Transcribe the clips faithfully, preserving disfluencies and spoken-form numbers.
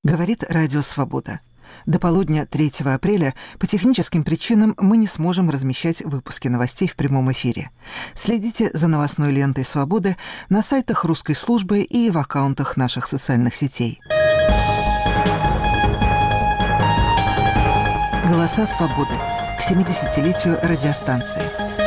Говорит Радио Свобода. До полудня третьего апреля по техническим причинам мы не сможем размещать выпуски новостей в прямом эфире. Следите за новостной лентой «Свободы» на сайтах русской службы и в аккаунтах наших социальных сетей. «Голоса свободы» к семидесятилетию радиостанции.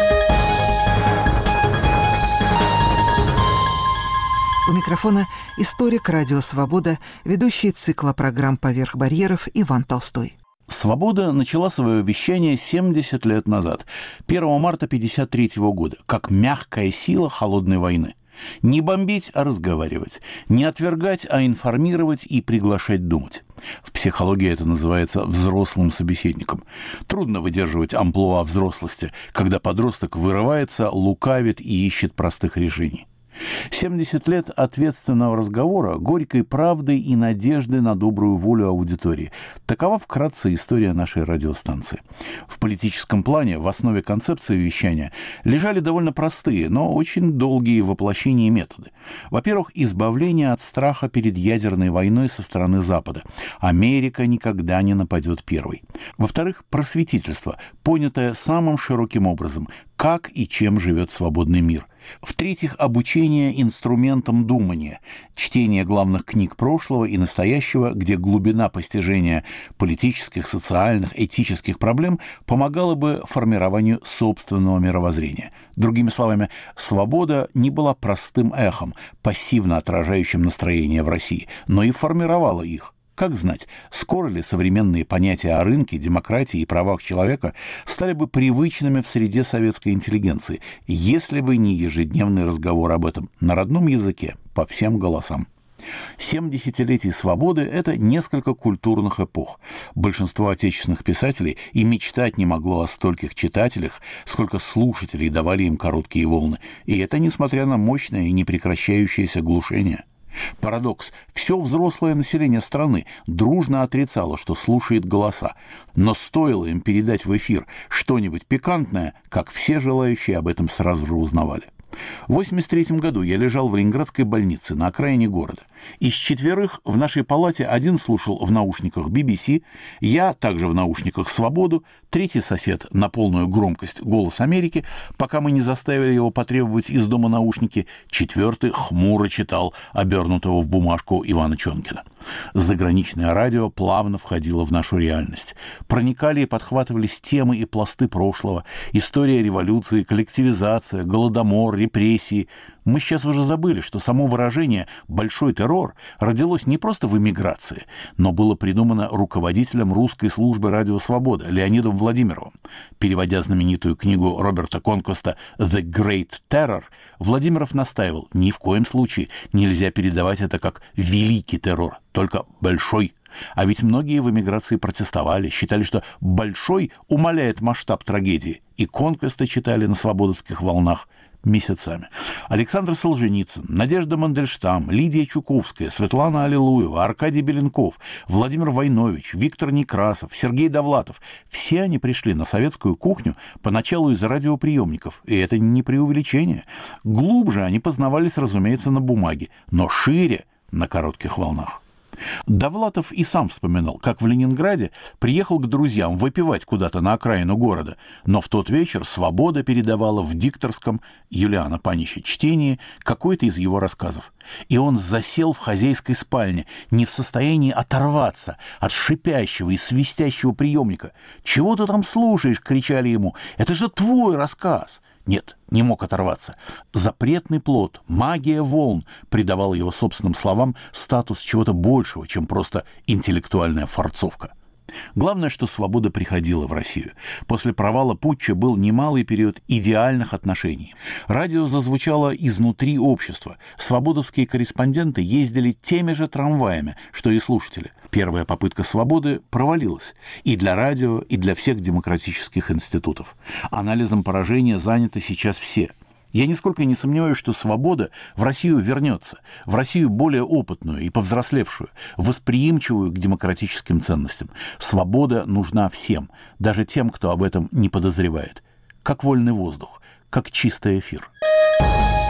У микрофона историк Радио Свобода, ведущий цикла программ «Поверх барьеров» Иван Толстой. «Свобода» начала свое вещание семьдесят лет назад, первого марта пятьдесят третьего года, как мягкая сила холодной войны. Не бомбить, а разговаривать. Не отвергать, а информировать и приглашать думать. В психологии это называется взрослым собеседником. Трудно выдерживать амплуа взрослости, когда подросток вырывается, лукавит и ищет простых решений. семьдесят лет ответственного разговора, горькой правды и надежды на добрую волю аудитории. Такова вкратце история нашей радиостанции. В политическом плане в основе концепции вещания лежали довольно простые, но очень долгие воплощения методы. Во-первых, избавление от страха перед ядерной войной со стороны Запада. Америка никогда не нападет первой. Во-вторых, просветительство, понятое самым широким образом, как и чем живет свободный мир. В-третьих, обучение инструментам думания, чтение главных книг прошлого и настоящего, где глубина постижения политических, социальных, этических проблем помогала бы формированию собственного мировоззрения. Другими словами, свобода не была простым эхом, пассивно отражающим настроения в России, но и формировала их. Как знать, скоро ли современные понятия о рынке, демократии и правах человека стали бы привычными в среде советской интеллигенции, если бы не ежедневный разговор об этом на родном языке, по всем голосам. Семь десятилетий свободы – это несколько культурных эпох. Большинство отечественных писателей и мечтать не могло о стольких читателях, сколько слушателей давали им короткие волны. И это несмотря на мощное и непрекращающееся глушение. Парадокс. Все взрослое население страны дружно отрицало, что слушает голоса. Но стоило им передать в эфир что-нибудь пикантное, как все желающие об этом сразу же узнавали. В восемьдесят третьем году я лежал в ленинградской больнице на окраине города. Из четверых в нашей палате один слушал в наушниках би би си, я также в наушниках «Свободу», третий сосед на полную громкость «Голос Америки», пока мы не заставили его потребовать из дома наушники, четвертый хмуро читал обернутого в бумажку Ивана Чонкина. Заграничное радио плавно входило в нашу реальность. Проникали и подхватывались темы и пласты прошлого, история революции, коллективизация, голодомор, репрессии. Мы сейчас уже забыли, что само выражение «большой террор» родилось не просто в эмиграции, но было придумано руководителем русской службы «Радио Свобода» Леонидом Владимировым. Переводя знаменитую книгу Роберта Конквеста «The Great Terror», Владимиров настаивал, ни в коем случае нельзя передавать это как «великий террор», только «большой». А ведь многие в эмиграции протестовали, считали, что «большой» умаляет масштаб трагедии, и Конквеста читали на свободовских волнах месяцами. Александр Солженицын, Надежда Мандельштам, Лидия Чуковская, Светлана Аллилуева, Аркадий Беленков, Владимир Войнович, Виктор Некрасов, Сергей Довлатов – все они пришли на советскую кухню поначалу из радиоприемников, и это не преувеличение. Глубже они познавались, разумеется, на бумаге, но шире – на коротких волнах. Довлатов и сам вспоминал, как в Ленинграде приехал к друзьям выпивать куда-то на окраину города, но в тот вечер «Свобода» передавала в дикторском Юлиана Панича чтении какой-то из его рассказов. И он засел в хозяйской спальне, не в состоянии оторваться от шипящего и свистящего приемника. «Чего ты там слушаешь?» — кричали ему. «Это же твой рассказ!» Нет, не мог оторваться. Запретный плод, магия волн придавала его собственным словам статус чего-то большего, чем просто интеллектуальная форцовка. Главное, что свобода приходила в Россию. После провала путча был немалый период идеальных отношений. Радио зазвучало изнутри общества. Свободовские корреспонденты ездили теми же трамваями, что и слушатели. Первая попытка свободы провалилась. И для радио, и для всех демократических институтов. Анализом поражения заняты сейчас все. Я нисколько не сомневаюсь, что свобода в Россию вернется, в Россию более опытную и повзрослевшую, восприимчивую к демократическим ценностям. Свобода нужна всем, даже тем, кто об этом не подозревает. Как вольный воздух, как чистый эфир.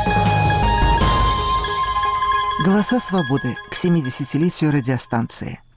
«Голоса свободы» к семидесятилетию радиостанции.